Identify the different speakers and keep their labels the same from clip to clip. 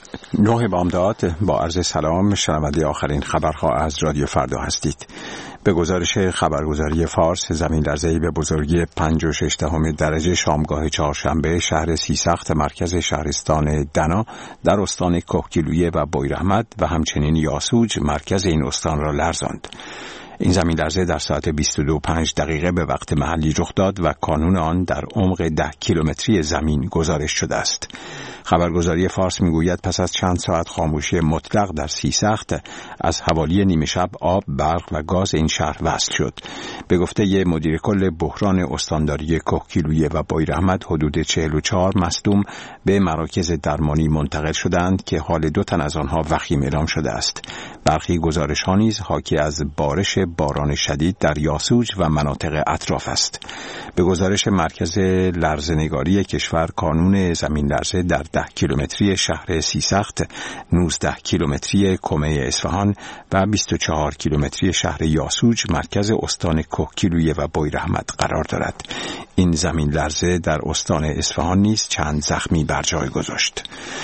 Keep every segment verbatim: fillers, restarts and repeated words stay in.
Speaker 1: نه بامداد با عرض سلام، شنونده آخرین خبرها از رادیو فردا هستید. به گزارش خبرگزاری فارس، زمین لرزه‌ای به بزرگی پنج و شش دهم درجه شامگاه چهارشنبه شهر سیسخت مرکز شهرستان دنا در استان کهگیلویه و بویراحمد و همچنین یاسوج مرکز این استان را لرزاند. این زمین لرزه در ساعت بیست و دو و پنج دقیقه به وقت محلی رخ داد و کانون آن در عمق ده کیلومتری زمین گزارش شده است. خبرگزاری فارس میگوید پس از چند ساعت خاموشی مطلق در سیسخت، از حوالی نیمه شب آب، برق و گاز این شهر وصل شد. به گفته مدیر کل بحران استانداری کهگیلویه و بویراحمد، حدود چهل و چهار مصدوم به مراکز درمانی منتقل شدند که حال دو تن از آنها وخیم اعلام شده است. برخی گزارش‌ها نیز حاکی از بارش باران شدید در یاسوج و مناطق اطراف است. به گزارش مرکز لرزه‌نگاری کشور، کانون زمین لرزه در ده کیلومتری شهر سیسخت، نوزده کیلومتری کمه اصفهان و بیست و چهار کیلومتری شهر یاسوج مرکز استان کهگیلویه و بویراحمد قرار دارد. این زمین لرزه در استان اصفهان نیز چند زخمی بر جای گذاشت.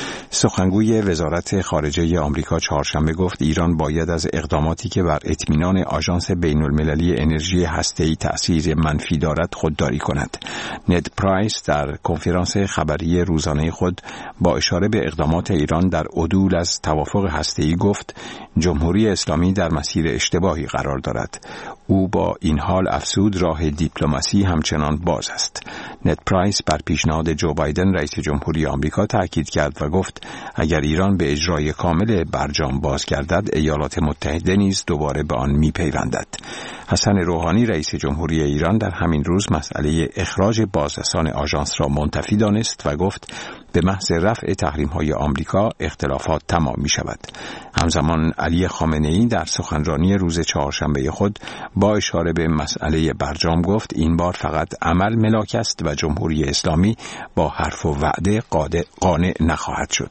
Speaker 1: سخنگوی وزارت خارجه آمریکا چهارشنبه گفت ایران باید از اقداماتی که بر اطمینان آژانس بین‌المللی انرژی هسته‌ای تأثیر منفی دارد خودداری کند. ند پرایس در کنفرانس خبری روزانه خود با اشاره به اقدامات ایران در عدول از توافق هسته‌ای گفت جمهوری اسلامی در مسیر اشتباهی قرار دارد. او با این حال افزود راه دیپلماسی همچنان باز است. ند پرایس بر پیشنهاد جو بایدن رئیس جمهوری آمریکا تاکید کرد و گفت اگر ایران به اجرای کامل برجام بازگردد، ایالات متحده نیز دوباره به آن میپیوندد. حسن روحانی رئیس جمهوری ایران در همین روز مسئله اخراج بازرسان آژانس را منتفی دانست و گفت به محض رفع تحریم‌های آمریکا اختلافات تمام می‌شود. همزمان علی خامنه‌ای در سخنرانی روز چهارشنبه خود با اشاره به مسئله برجام گفت این بار فقط عمل ملاک است و جمهوری اسلامی با حرف و وعده قانع نخواهد شد.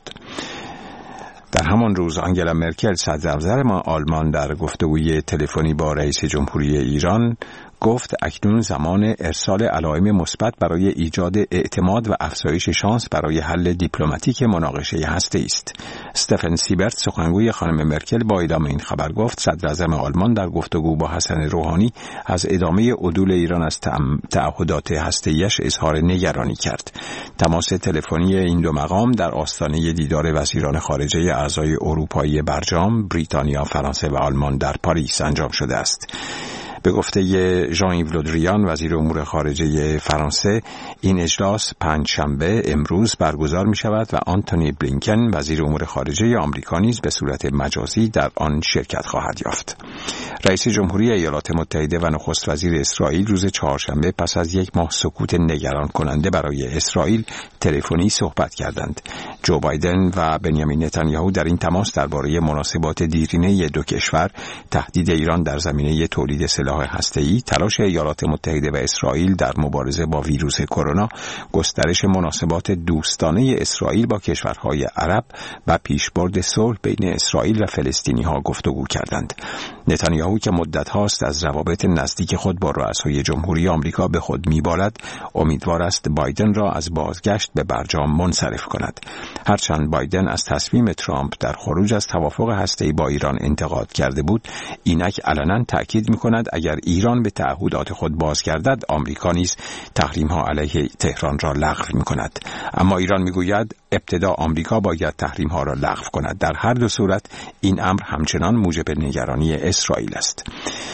Speaker 1: در همان روز آنگلا مرکل صدراعظم آلمان در گفتگوی تلفنی با رئیس جمهوری ایران گفت اکنون زمان ارسال علائم مثبت برای ایجاد اعتماد و افزایش شانس برای حل دیپلماتیک مناقشه هسته‌ای است. استفن سیبرت سخنگوی خانم مرکل با ادامه این خبر گفت صدراعظم آلمان در گفتگو با حسن روحانی از ادامه عدول ایران از تعهدات هسته‌ایش اظهار نگرانی کرد. تماس تلفنی این دو مقام در آستانه دیدار وزیران خارجه اعضای اروپایی برجام، بریتانیا، فرانسه و آلمان در پاریس انجام شده است. به گفته ژان ایو لودریان وزیر امور خارجه فرانسه، این اجلاس پنج شنبه امروز برگزار می شود و آنتونی بلینکن وزیر امور خارجه آمریکا نیز به صورت مجازی در آن شرکت خواهد یافت. رئیس جمهوری ایالات متحده و نخست وزیر اسرائیل روز چهارشنبه پس از یک ماه سکوت نگران کننده برای اسرائیل تلفنی صحبت کردند. جو بایدن و بنیامین نتانیاهو در این تماس درباره مناسبات دیرینه دو کشور، تهدید ایران در زمینه تولید سلاح هسته‌ای، تلاش ایالات متحده و اسرائیل در مبارزه با ویروس کرونا، گسترش مناسبات دوستانه اسرائیل با کشورهای عرب و پیشبرد صلح بین اسرائیل و فلسطینی‌ها گفتگو کردند. نتانیاهو که مدت هاست از روابط نزدیک خود با رؤسای جمهوری آمریکا به خود می‌بالد، امیدوار است بایدن را از بازگشت به برجام منصرف کند. هرچند بایدن از تصمیم ترامپ در خروج از توافق هسته‌ای با ایران انتقاد کرده بود، اینک علنا تأکید می‌کند اگر ایران به تعهدات خود بازگردد، آمریکا نیز تحریم‌ها علیه تهران را لغو می‌کند. اما ایران می‌گوید ابتدا آمریکا باید تحریم‌ها را لغو کند. در هر دو صورت این امر همچنان موجب نگرانی اسرائیل است.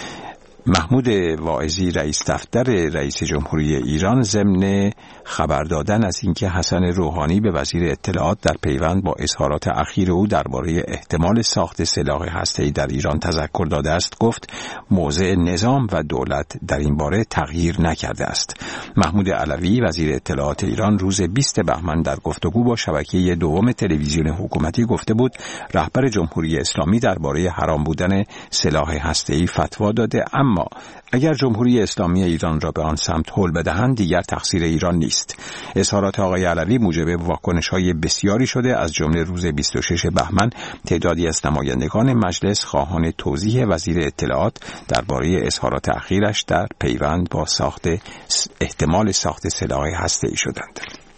Speaker 1: محمود واعظی رئیس دفتر رئیس جمهوری ایران ضمن خبر دادن از اینکه حسن روحانی به وزیر اطلاعات در پیوند با اظهارات اخیر او درباره احتمال ساخت سلاح هسته‌ای در ایران تذکر داده است، گفت موضع نظام و دولت در این باره تغییر نکرده است. محمود علوی وزیر اطلاعات ایران روز بیست بهمن در گفتگو با شبکه دوم تلویزیون حکومتی گفته بود رهبر جمهوری اسلامی درباره حرام بودن سلاح هسته‌ای فتوا داده، اما اگر جمهوری اسلامی ایران را به آن سمت هل بدهند دیگر تقصیر ایران نیست. اظهارات آقای علوی موجب واکنش‌های بسیاری شده، از جمله روز بیست و شش بهمن تعدادی از نمایندگان مجلس خواهان توضیح وزیر اطلاعات درباره اظهارات اخیرش در پیوند با ساخت احتمال ساخت سلاح هسته‌ای شدند.